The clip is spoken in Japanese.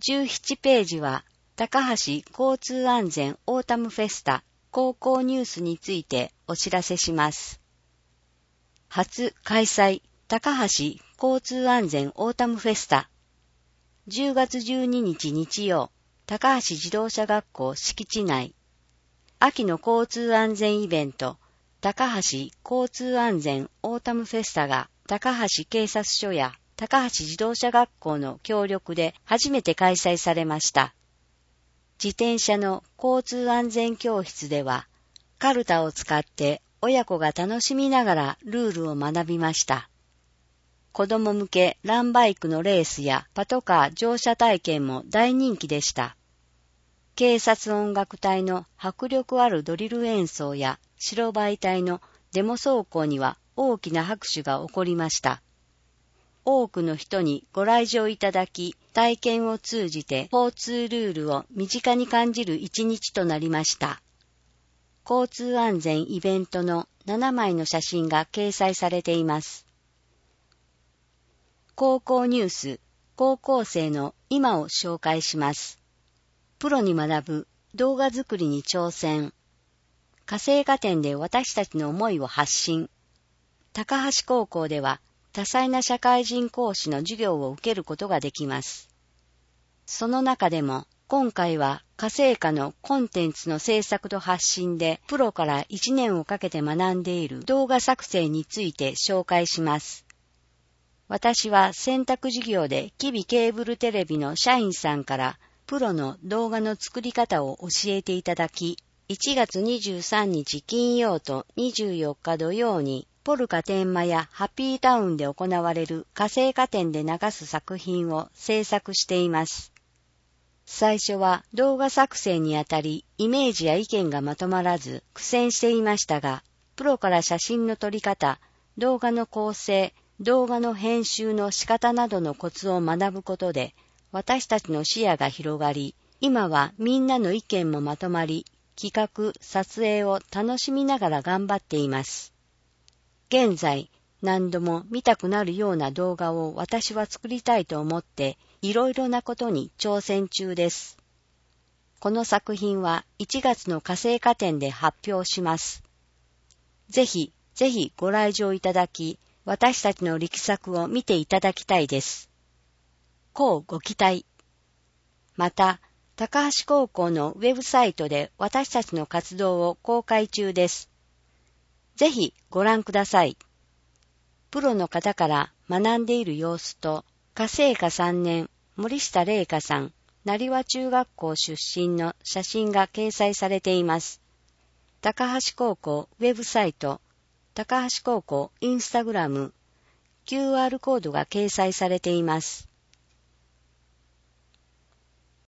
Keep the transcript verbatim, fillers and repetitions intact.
じゅうななページは、高橋交通安全オータムフェスタ高校ニュースについてお知らせします。初開催、高橋交通安全オータムフェスタ。じゅうがつじゅうににち日曜、高橋自動車学校敷地内。秋の交通安全イベント、高橋交通安全オータムフェスタが高橋警察署や高橋自動車学校の協力で初めて開催されました。自転車の交通安全教室では、カルタを使って親子が楽しみながらルールを学びました。子供向けランバイクのレースやパトカー乗車体験も大人気でした。警察音楽隊の迫力あるドリル演奏や白バイ隊のデモ走行には大きな拍手が起こりました。多くの人にご来場いただき、体験を通じて交通ルールを身近に感じる一日となりました。交通安全イベントのななまいの写真が掲載されています。高校ニュース、高校生の今を紹介します。プロに学ぶ動画作りに挑戦。家政科展で私たちの思いを発信。高橋高校では多彩な社会人講師の授業を受けることができます。その中でも今回は家政科のコンテンツの制作と発信でプロからいちねんをかけて学んでいる動画作成について紹介します。私は選択授業でキビケーブルテレビの社員さんからプロの動画の作り方を教えていただき、いちがつにじゅうさんにち金曜とにじゅうよっか土曜にポルカ天満やハッピータウンで行われる家政科展で流す作品を制作しています。最初は動画作成にあたりイメージや意見がまとまらず苦戦していましたが、プロから写真の撮り方、動画の構成、動画の編集の仕方などのコツを学ぶことで、私たちの視野が広がり、今はみんなの意見もまとまり、企画、撮影を楽しみながら頑張っています。現在、何度も見たくなるような動画を私は作りたいと思って、いろいろなことに挑戦中です。この作品はいちがつの家政科展で発表します。ぜひ、ぜひご来場いただき、私たちの力作を見ていただきたいです。こうご期待。また、高橋高校のウェブサイトで私たちの活動を公開中です。ぜひご覧ください。プロの方から学んでいる様子と、家政科さんねん森下玲香さん、成羽中学校出身の写真が掲載されています。高橋高校ウェブサイト、高橋高校インスタグラム、キューアール コードが掲載されています。